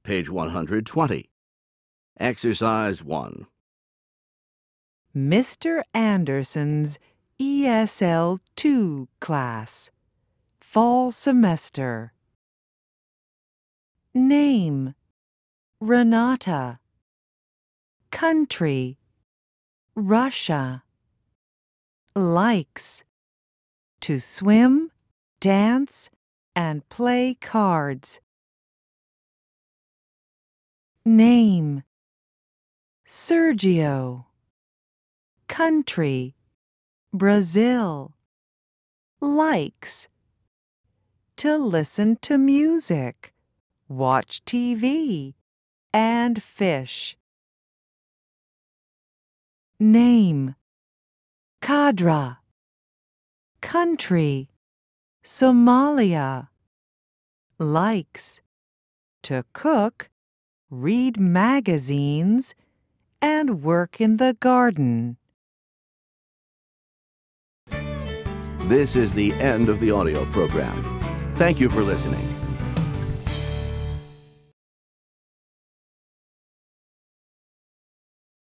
page 120. Exercise 1. Mr. Anderson's ESL 2 class. Fall semester. Name: Renata. Country: Russia. Likes: to swim, dance, and play cards. Name: Sergio. Country: Brazil. Likes: to listen to music, watch TV, and fish. Name: Kadra. Country: Somalia. Likes: to cook, read magazines, and work in the garden. This is the end of the audio program. Thank you for listening.